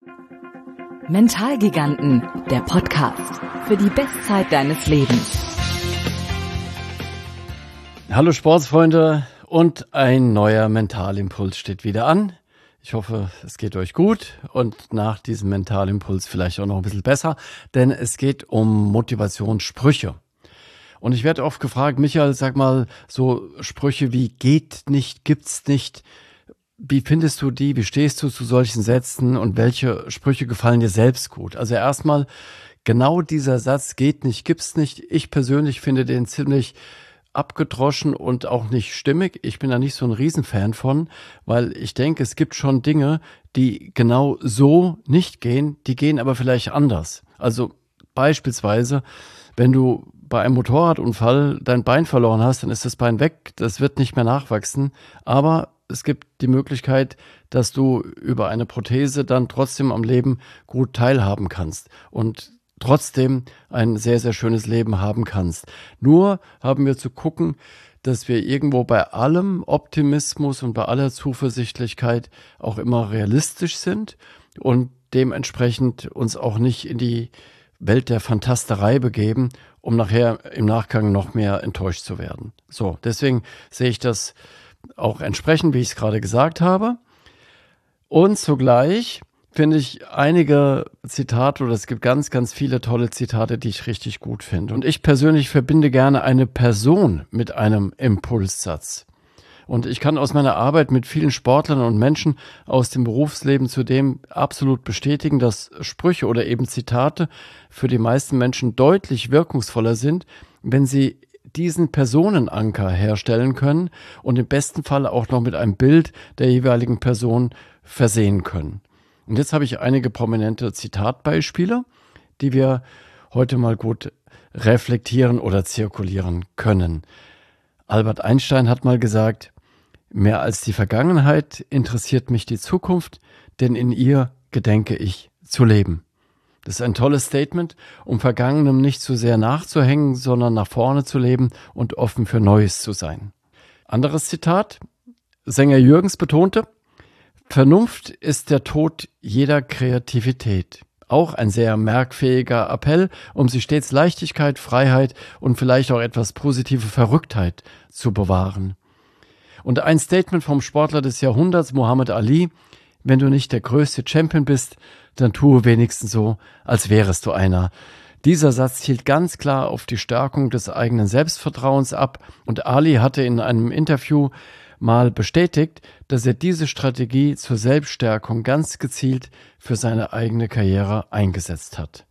Mentalgiganten, der Podcast für die Bestzeit deines Lebens. Hallo Sportsfreunde, und ein neuer Mentalimpuls steht wieder an. Ich hoffe, es geht euch gut und nach diesem Mentalimpuls vielleicht auch noch ein bisschen besser, denn es geht um Motivationssprüche. Und ich werde oft gefragt, Michael, sag mal, so Sprüche wie geht nicht, gibt's nicht. Wie findest du die? Wie stehst du zu solchen Sätzen und welche Sprüche gefallen dir selbst gut? Also erstmal, genau dieser Satz geht nicht, gibt's nicht. Ich persönlich finde den ziemlich abgedroschen und auch nicht stimmig. Ich bin da nicht so ein Riesenfan von, weil ich denke, es gibt schon Dinge, die genau so nicht gehen, die gehen aber vielleicht anders. Also beispielsweise, wenn du bei einem Motorradunfall dein Bein verloren hast, dann ist das Bein weg, das wird nicht mehr nachwachsen, aber es gibt die Möglichkeit, dass du über eine Prothese dann trotzdem am Leben gut teilhaben kannst und trotzdem ein sehr, sehr schönes Leben haben kannst. Nur haben wir zu gucken, dass wir irgendwo bei allem Optimismus und bei aller Zuversichtlichkeit auch immer realistisch sind und dementsprechend uns auch nicht in die Welt der Fantasterei begeben, um nachher im Nachgang noch mehr enttäuscht zu werden. So, deswegen sehe ich das auch entsprechend, wie ich es gerade gesagt habe. Und zugleich finde ich einige Zitate, oder es gibt ganz, ganz viele tolle Zitate, die ich richtig gut finde. Und ich persönlich verbinde gerne eine Person mit einem Impulssatz. Und ich kann aus meiner Arbeit mit vielen Sportlern und Menschen aus dem Berufsleben zudem absolut bestätigen, dass Sprüche oder eben Zitate für die meisten Menschen deutlich wirkungsvoller sind, wenn sie diesen Personenanker herstellen können und im besten Fall auch noch mit einem Bild der jeweiligen Person versehen können. Und jetzt habe ich einige prominente Zitatbeispiele, die wir heute mal gut reflektieren oder zirkulieren können. Albert Einstein hat mal gesagt, mehr als die Vergangenheit interessiert mich die Zukunft, denn in ihr gedenke ich zu leben. Das ist ein tolles Statement, um Vergangenem nicht zu sehr nachzuhängen, sondern nach vorne zu leben und offen für Neues zu sein. Anderes Zitat, Sänger Jürgens betonte, Vernunft ist der Tod jeder Kreativität. Auch ein sehr merkfähiger Appell, um sich stets Leichtigkeit, Freiheit und vielleicht auch etwas positive Verrücktheit zu bewahren. Und ein Statement vom Sportler des Jahrhunderts, Muhammad Ali, wenn du nicht der größte Champion bist, dann tue wenigstens so, als wärest du einer. Dieser Satz zielt ganz klar auf die Stärkung des eigenen Selbstvertrauens ab und Ali hatte in einem Interview mal bestätigt, dass er diese Strategie zur Selbststärkung ganz gezielt für seine eigene Karriere eingesetzt hat.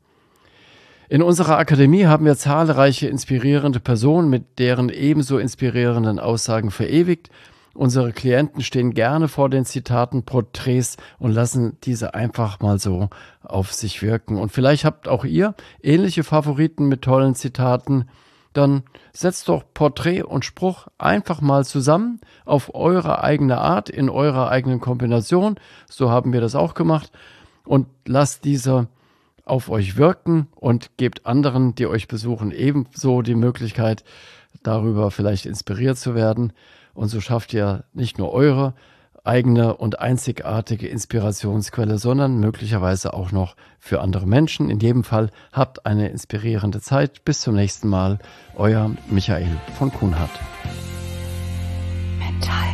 In unserer Akademie haben wir zahlreiche inspirierende Personen mit deren ebenso inspirierenden Aussagen verewigt. Unsere Klienten stehen gerne vor den Zitaten, Porträts und lassen diese einfach mal so auf sich wirken. Und vielleicht habt auch ihr ähnliche Favoriten mit tollen Zitaten. Dann setzt doch Porträt und Spruch einfach mal zusammen auf eure eigene Art, in eurer eigenen Kombination. So haben wir das auch gemacht. Und lasst diese auf euch wirken und gebt anderen, die euch besuchen, ebenso die Möglichkeit, darüber vielleicht inspiriert zu werden. Und so schafft ihr nicht nur eure eigene und einzigartige Inspirationsquelle, sondern möglicherweise auch noch für andere Menschen. In jedem Fall habt eine inspirierende Zeit. Bis zum nächsten Mal. Euer Michael von Kuhnhardt. Mental.